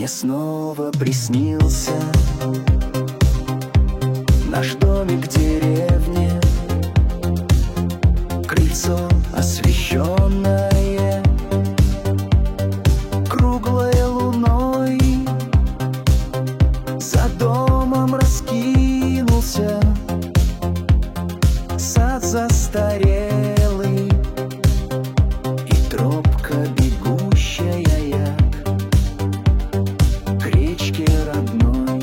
Мне снова приснился наш домик в деревне, крыльцо освещенное круглой луной. За домом раскинулся сад застарелый и тропка, бегущая к речке родной.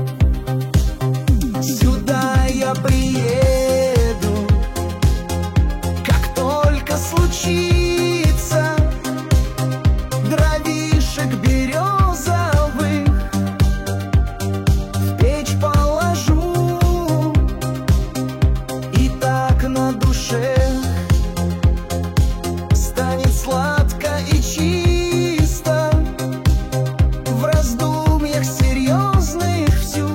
Сюда я приеду, как только случится, дровишек березовых в печь положу, и так на душе станет сладко и чисто. В раздумьях серьезных всю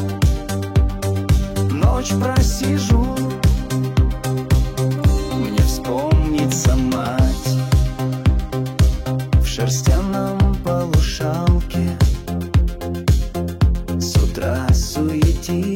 ночь просижу. Мне вспомнится мать в шерстяном полушалке, с утра суетится